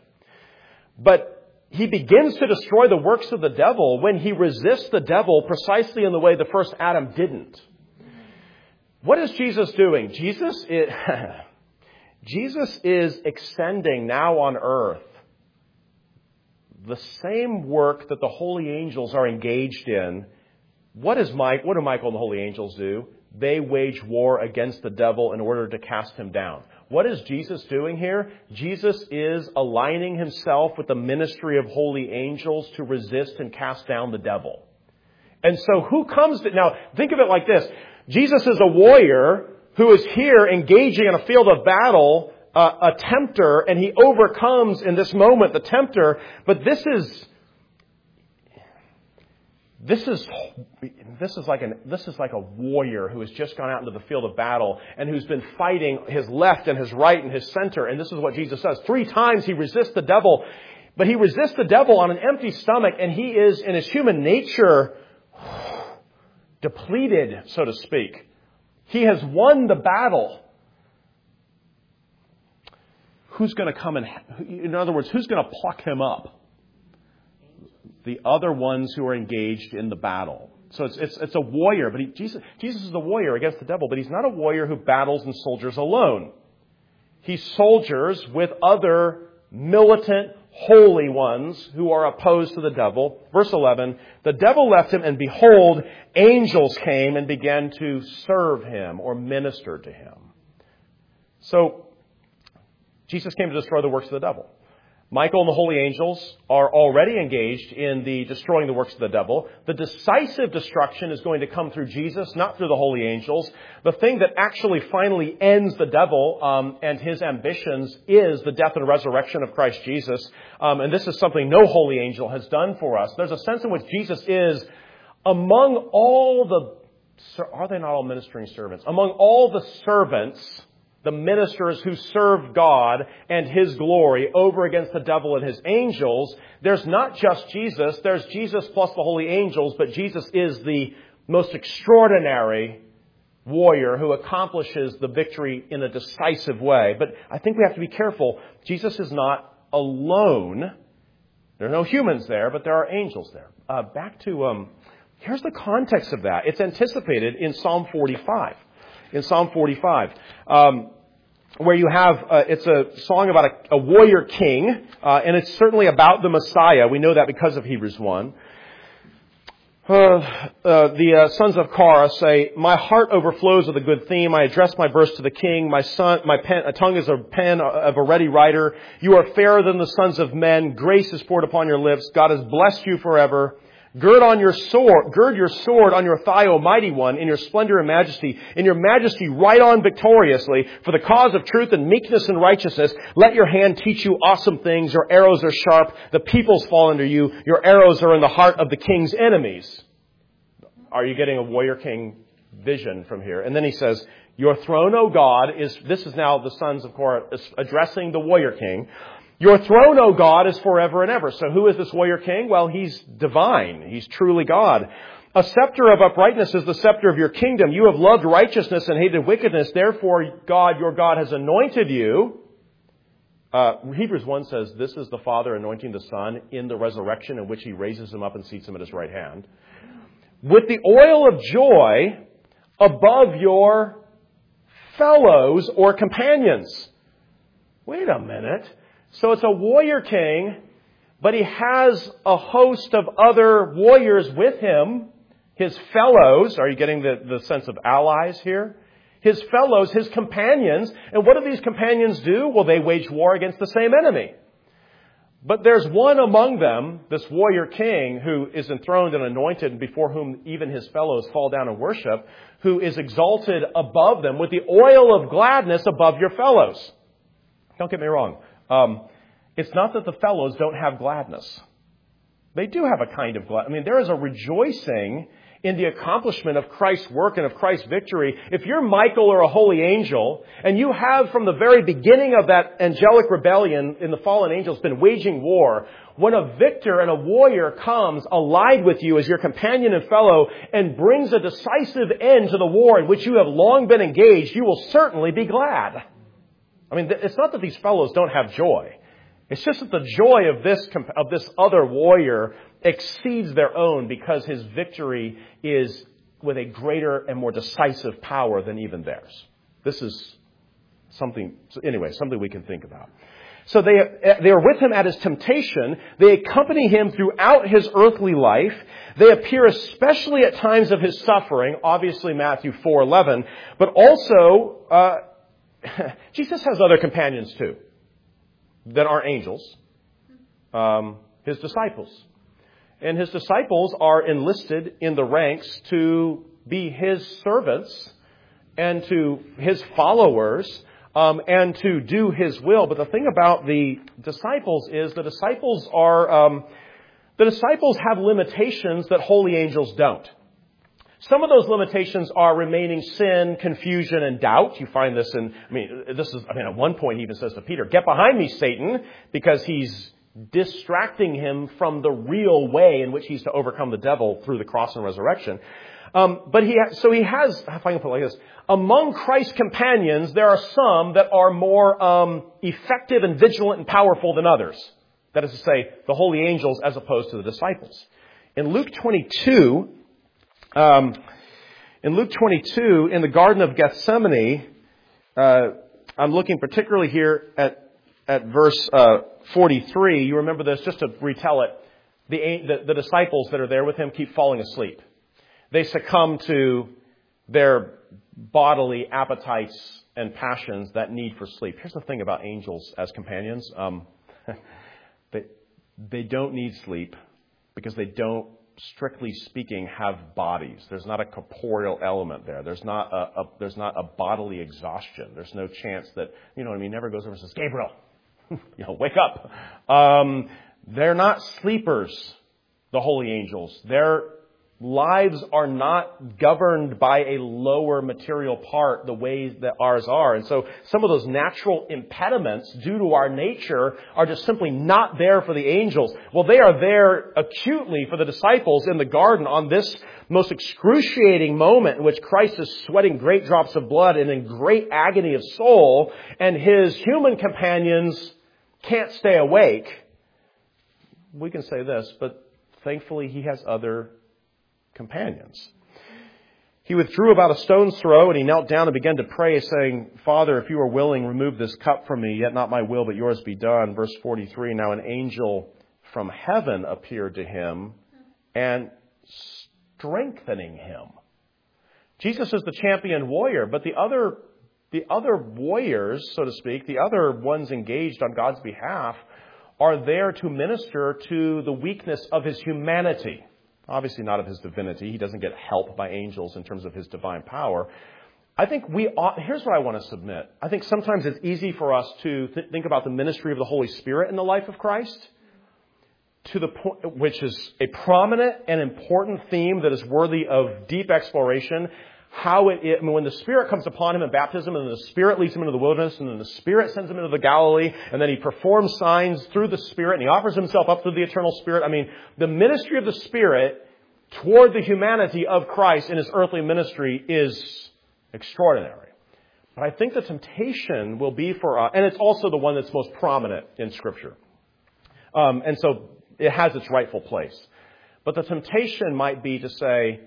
But he begins to destroy the works of the devil when he resists the devil precisely in the way the first Adam didn't. What is Jesus doing? Jesus is, Jesus is extending now on earth the same work that the holy angels are engaged in. What is Mike? What do Michael and the holy angels do? They wage war against the devil in order to cast him down. What is Jesus doing here? Jesus is aligning himself with the ministry of holy angels to resist and cast down the devil. And so who comes to, now think of it like this. Jesus is a warrior who is here engaging in a field of battle, uh, a tempter, and he overcomes in this moment the tempter. But this is, This is this is like an this is like a warrior who has just gone out into the field of battle and who's been fighting his left and his right and his center. And this is what Jesus says. Three times he resists the devil, but he resists the devil on an empty stomach, and he is in his human nature depleted, so to speak. He has won the battle. Who's going to come and, in other words, who's going to pluck him up? The other ones who are engaged in the battle. So it's it's, it's a warrior, but he, Jesus, Jesus is a warrior against the devil, but he's not a warrior who battles and soldiers alone. He soldiers with other militant, holy ones who are opposed to the devil. Verse eleven, the devil left him, and behold, angels came and began to serve him or minister to him. So Jesus came to destroy the works of the devil. Michael and the holy angels are already engaged in the destroying the works of the devil. The decisive destruction is going to come through Jesus, not through the holy angels. The thing that actually finally ends the devil um, and his ambitions is the death and resurrection of Christ Jesus. Um, and this is something no holy angel has done for us. There's a sense in which Jesus is among all the, are they not all ministering servants? Among all the servants, the ministers who serve God and His glory over against the devil and his angels, there's not just Jesus, there's Jesus plus the holy angels, but Jesus is the most extraordinary warrior who accomplishes the victory in a decisive way. But I think we have to be careful. Jesus is not alone. There are no humans there, but there are angels there. Uh, back to, um, here's the context of that. It's anticipated in Psalm forty-five. In Psalm forty-five, um, where you have, uh, it's a song about a, a warrior king, uh, and it's certainly about the Messiah. We know that because of Hebrews one. Uh, uh, the uh, sons of Korah say, my heart overflows with a good theme. I address my verse to the king. My son, my pen, a tongue is a pen of a ready writer. You are fairer than the sons of men. Grace is poured upon your lips. God has blessed you forever. Gird on your sword, gird your sword on your thigh, O mighty one, in your splendor and majesty. In your majesty, ride on victoriously for the cause of truth and meekness and righteousness. Let your hand teach you awesome things. Your arrows are sharp. The peoples fall under you. Your arrows are in the heart of the king's enemies. Are you getting a warrior king vision from here? And then he says, your throne, O God, is, this is now the sons of Korah addressing the warrior king. Your throne, O God, is forever and ever. So who is this warrior king? Well, he's divine. He's truly God. A scepter of uprightness is the scepter of your kingdom. You have loved righteousness and hated wickedness. Therefore, God, your God, has anointed you. Uh, Hebrews one says, this is the Father anointing the Son in the resurrection in which He raises Him up and seats Him at His right hand. With the oil of joy above your fellows or companions. Wait a minute. So it's a warrior king, but he has a host of other warriors with him, his fellows. Are you getting the, the sense of allies here? His fellows, his companions. And what do these companions do? Well, they wage war against the same enemy. But there's one among them, this warrior king, who is enthroned and anointed, before whom even his fellows fall down and worship, who is exalted above them with the oil of gladness above your fellows. Don't get me wrong. Um, it's not that the fellows don't have gladness. They do have a kind of gladness. I mean, there is a rejoicing in the accomplishment of Christ's work and of Christ's victory. If you're Michael or a holy angel, and you have from the very beginning of that angelic rebellion in the fallen angels been waging war, when a victor and a warrior comes allied with you as your companion and fellow and brings a decisive end to the war in which you have long been engaged, you will certainly be glad. I mean, it's not that these fellows don't have joy. It's just that the joy of this of this other warrior exceeds their own because his victory is with a greater and more decisive power than even theirs. This is something, anyway, something we can think about. So they, they are with him at his temptation. They accompany him throughout his earthly life. They appear especially at times of his suffering, obviously Matthew four eleven, but also uh, Jesus has other companions too that aren't angels, um, his disciples. And his disciples are enlisted in the ranks to be his servants and to his followers um, and to do his will. But the thing about the disciples is the disciples are um, the disciples have limitations that holy angels don't. Some of those limitations are remaining sin, confusion, and doubt. You find this in, I mean, this is, I mean, at one point he even says to Peter, "Get behind me, Satan," because he's distracting him from the real way in which he's to overcome the devil through the cross and resurrection. Um, but he, ha- so he has, if I can put it like this, among Christ's companions, there are some that are more um, effective and vigilant and powerful than others. That is to say, the holy angels as opposed to the disciples. In Luke twenty-two, um, in Luke twenty-two, in the Garden of Gethsemane, uh, I'm looking particularly here at at verse uh, forty-three. You remember this? Just to retell it, the, the the disciples that are there with him keep falling asleep. They succumb to their bodily appetites and passions, that need for sleep. Here's the thing about angels as companions. Um, they, they don't need sleep because they don't, strictly speaking, have bodies. There's not a corporeal element there. There's not a, a there's not a bodily exhaustion. There's no chance that, you know what I mean, never goes over and says, "Gabriel, you know, wake up." Um, they're not sleepers, the holy angels. They're lives are not governed by a lower material part the ways that ours are. And so some of those natural impediments due to our nature are just simply not there for the angels. Well, they are there acutely for the disciples in the garden on this most excruciating moment in which Christ is sweating great drops of blood and in great agony of soul, and his human companions can't stay awake. We can say this, but thankfully he has other companions. He withdrew about a stone's throw, and he knelt down and began to pray, saying, "Father, if you are willing, remove this cup from me, yet not my will, but yours be done." Verse forty-three, now an angel from heaven appeared to him and strengthening him. Jesus is the champion warrior, but the other, the other warriors, so to speak, the other ones engaged on God's behalf are there to minister to the weakness of his humanity. Obviously not of his divinity. He doesn't get help by angels in terms of his divine power. I think we ought, here's what I want to submit. I think sometimes it's easy for us to th- think about the ministry of the Holy Spirit in the life of Christ, to the point, which is a prominent and important theme that is worthy of deep exploration. How it, it, when the Spirit comes upon him in baptism, and then the Spirit leads him into the wilderness, and then the Spirit sends him into the Galilee, and then he performs signs through the Spirit, and he offers himself up through the eternal Spirit. I mean, the ministry of the Spirit toward the humanity of Christ in his earthly ministry is extraordinary. But I think the temptation will be for us, and it's also the one that's most prominent in Scripture. Um, and so it has its rightful place. But the temptation might be to say,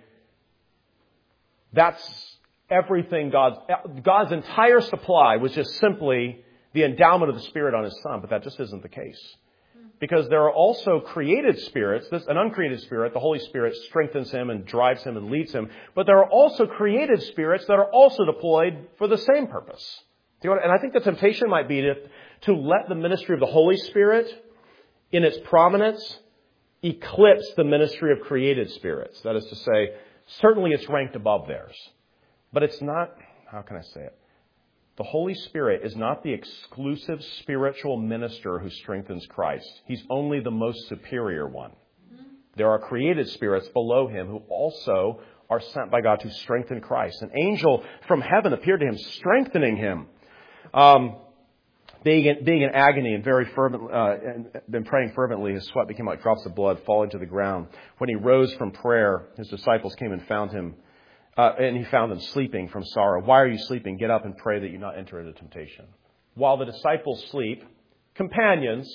that's everything God's, God's entire supply was just simply the endowment of the Spirit on his Son. But that just isn't the case. Because there are also created spirits, this, an uncreated spirit, the Holy Spirit strengthens him and drives him and leads him. But there are also created spirits that are also deployed for the same purpose. And I think the temptation might be to, to let the ministry of the Holy Spirit in its prominence eclipse the ministry of created spirits. That is to say, certainly it's ranked above theirs. But it's not, how can I say it? The Holy Spirit is not the exclusive spiritual minister who strengthens Christ. He's only the most superior one. There are created spirits below him who also are sent by God to strengthen Christ. An angel from heaven appeared to him, strengthening him. Um, being, in, being in agony and very fervent, uh, and been praying fervently, his sweat became like drops of blood falling to the ground. When he rose from prayer, his disciples came and found him, uh, and he found them sleeping from sorrow. "Why are you sleeping? Get up and pray that you not enter into temptation." While the disciples sleep, companions,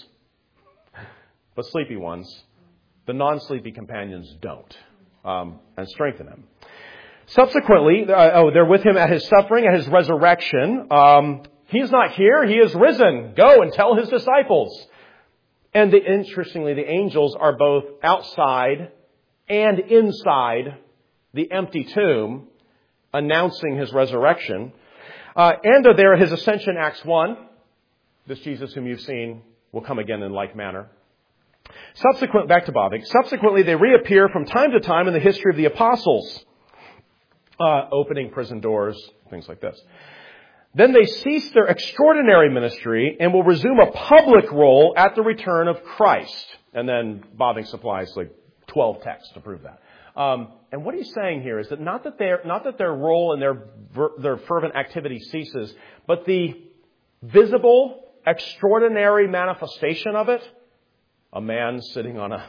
but sleepy ones, the non-sleepy companions don't, um, and strengthen him. Subsequently, uh, oh, they're with him at his suffering, at his resurrection. Um, he's not here. He is risen. Go and tell his disciples. And the, interestingly, the angels are both outside and inside the empty tomb, announcing his resurrection. Uh, and are there at his ascension, Acts one. This Jesus whom you've seen will come again in like manner. Subsequent, back to Bobby. Subsequently, they reappear from time to time in the history of the apostles, uh, opening prison doors, things like this. Then they cease their extraordinary ministry and will resume a public role at the return of Christ. And then Bavinck supplies like twelve texts to prove that. Um, and what he's saying here is that not that their not that their role and their their fervent activity ceases, but the visible, extraordinary manifestation of it, a man sitting on a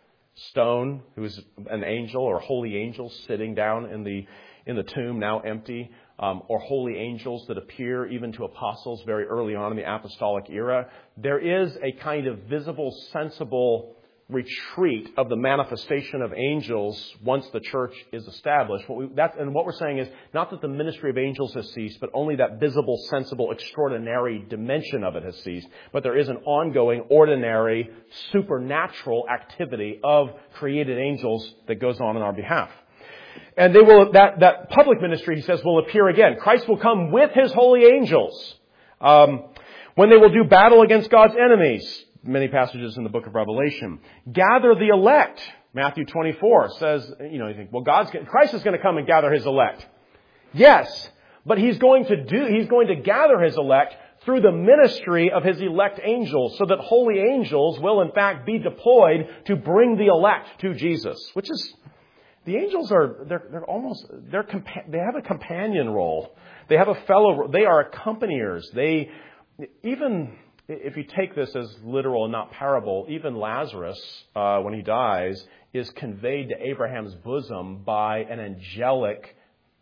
stone who is an angel or holy angels sitting down in the in the tomb now empty, um, or holy angels that appear even to apostles very early on in the apostolic era. There is a kind of visible, sensible retreat of the manifestation of angels once the church is established. What we, that, and what we're saying is not that the ministry of angels has ceased, but only that visible, sensible, extraordinary dimension of it has ceased. But there is an ongoing, ordinary, supernatural activity of created angels that goes on in our behalf. And they will, that, that public ministry, he says, will appear again. Christ will come with his holy angels, um, when they will do battle against God's enemies. Many passages in the book of Revelation. Gather the elect. Matthew twenty-four says, you know, you think, well, God's, Christ is going to come and gather his elect. Yes, but he's going to do, he's going to gather his elect through the ministry of his elect angels, so that holy angels will in fact be deployed to bring the elect to Jesus, which is, the angels are, they're, they're almost, they're, compa- they have a companion role. They have a fellow, they are accompaniers. They, even, if you take this as literal and not parable, even Lazarus, uh, when he dies, is conveyed to Abraham's bosom by an angelic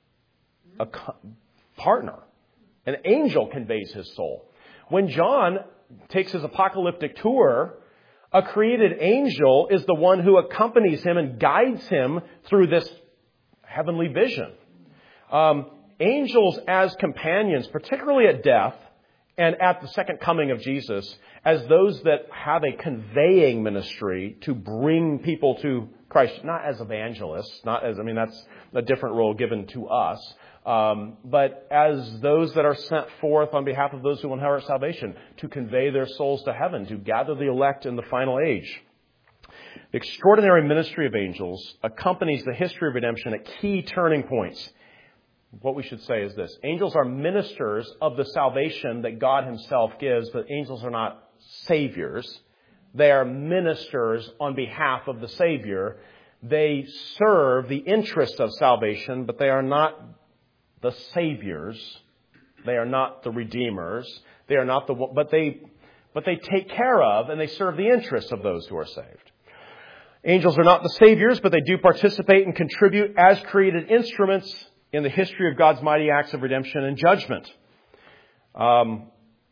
a partner. An angel conveys his soul. When John takes his apocalyptic tour, a created angel is the one who accompanies him and guides him through this heavenly vision. Um, angels as companions, particularly at death, and at the second coming of Jesus, as those that have a conveying ministry to bring people to Christ, not as evangelists, not as, I mean, that's a different role given to us, um, but as those that are sent forth on behalf of those who will inherit salvation, to convey their souls to heaven, to gather the elect in the final age. The extraordinary ministry of angels accompanies the history of redemption at key turning points. What we should say is this. Angels are ministers of the salvation that God himself gives, but angels are not saviors. They are ministers on behalf of the Savior. They serve the interests of salvation, but they are not the saviors. They are not the redeemers. They are not the, but they, but they take care of and they serve the interests of those who are saved. Angels are not the saviors, but they do participate and contribute as created instruments in the history of God's mighty acts of redemption and judgment. Um,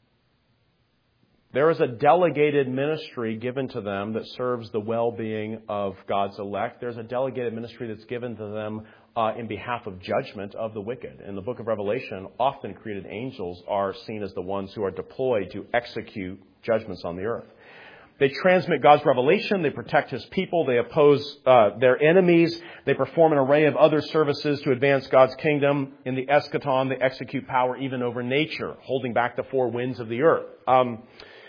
there is a delegated ministry given to them that serves the well-being of God's elect. There's a delegated ministry that's given to them uh, in behalf of judgment of the wicked. In the book of Revelation, often created angels are seen as the ones who are deployed to execute judgments on the earth. They transmit God's revelation. They protect his people. They oppose uh, their enemies. They perform an array of other services to advance God's kingdom. In the eschaton, they execute power even over nature, holding back the four winds of the earth. Um,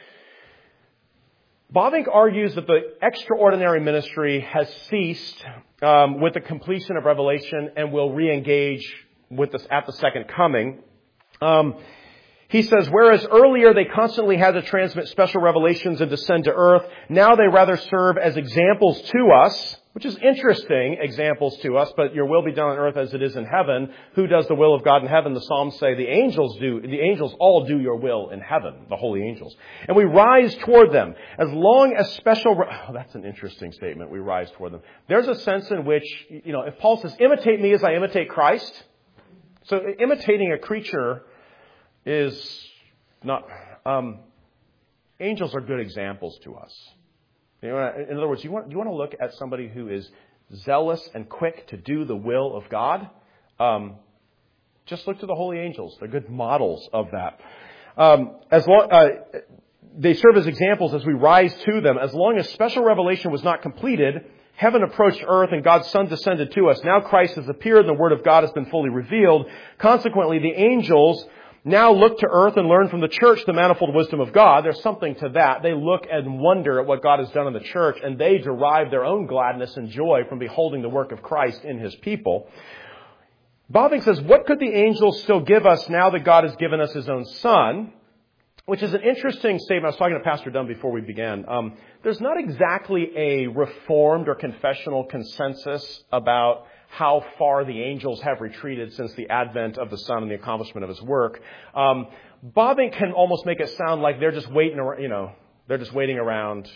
Bavinck argues that the extraordinary ministry has ceased um, with the completion of Revelation and will re-engage with this at the second coming. Um, He says, whereas earlier they constantly had to transmit special revelations and descend to earth, now they rather serve as examples to us, which is interesting, examples to us, but your will be done on earth as it is in heaven. Who does the will of God in heaven? The Psalms say the angels do, the angels all do your will in heaven, the holy angels. And we rise toward them as long as special, re- oh, that's an interesting statement, we rise toward them. There's a sense in which, you know, if Paul says, imitate me as I imitate Christ, so imitating a creature is not, um, angels are good examples to us. You know, in other words, you want, you want to look at somebody who is zealous and quick to do the will of God. Um, just look to the holy angels. They're good models of that. Um, as long, uh, they serve as examples as we rise to them. As long as special revelation was not completed, heaven approached earth and God's Son descended to us. Now Christ has appeared and the Word of God has been fully revealed. Consequently, the angels now look to earth and learn from the church the manifold wisdom of God. There's something to that. They look and wonder at what God has done in the church, and they derive their own gladness and joy from beholding the work of Christ in his people. Bavinck says, what could the angels still give us now that God has given us his own Son? which is an interesting statement. I was talking to Pastor Dunn before we began. Um, there's not exactly a reformed or confessional consensus about how far the angels have retreated since the advent of the Son and the accomplishment of His work. Um, Bobbing can almost make it sound like they're just waiting, you know, they're just waiting around.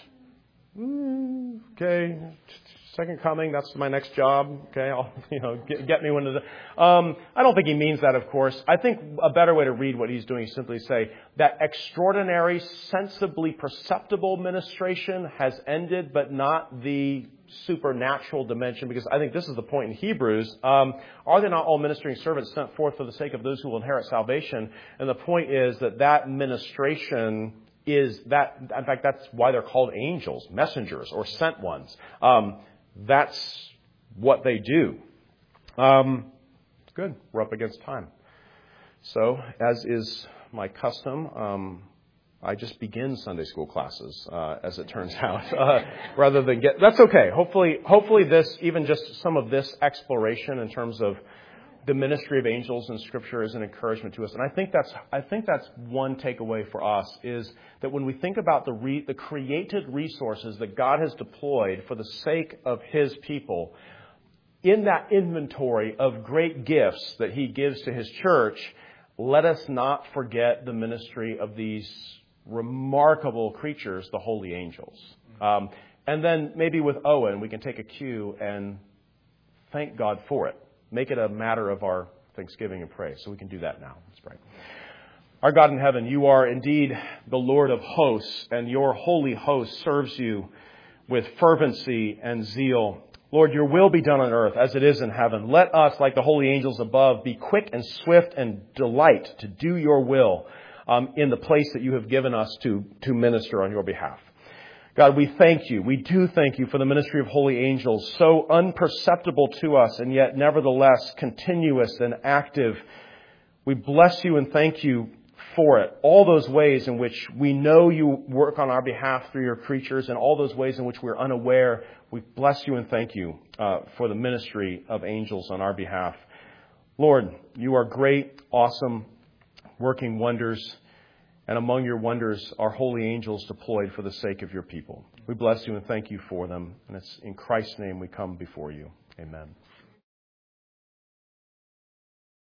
Mm, okay, second coming, that's my next job. Okay, I'll, you know, get, get me one of the... Um, I don't think he means that, of course. I think a better way to read what he's doing is simply say that extraordinary, sensibly perceptible ministration has ended, but not the supernatural dimension, because I think this is the point in Hebrews. Um, are they not all ministering servants sent forth for the sake of those who will inherit salvation? And the point is that that ministration is that, in fact, that's why they're called angels, messengers, or sent ones. Um, that's what they do. Um, good. We're up against time. So, as is my custom, um, I just begin Sunday school classes, uh, as it turns out, uh, rather than get... That's okay. Hopefully, hopefully this, even just some of this exploration in terms of the ministry of angels in Scripture is an encouragement to us. And I think that's, I think that's one takeaway for us, is that when we think about the re, the created resources that God has deployed for the sake of His people, in that inventory of great gifts that He gives to His church, let us not forget the ministry of these remarkable creatures, the holy angels. Um, and then maybe with Owen, we can take a cue and thank God for it. Make it a matter of our thanksgiving and praise. So we can do that now. Let's pray. Our God in heaven, you are indeed the Lord of hosts, and your holy host serves you with fervency and zeal. Lord, your will be done on earth as it is in heaven. Let us, like the holy angels above, be quick and swift and delight to do your will um, in the place that you have given us to, to minister on your behalf. God, we thank you. We do thank you for the ministry of holy angels, so unperceptible to us and yet nevertheless continuous and active. We bless you and thank you for it. All those ways in which we know you work on our behalf through your creatures, and all those ways in which we're unaware, we bless you and thank you uh, for the ministry of angels on our behalf. Lord, you are great, awesome, working wonders. And among your wonders are holy angels deployed for the sake of your people. We bless you and thank you for them. And it's in Christ's name we come before you. Amen.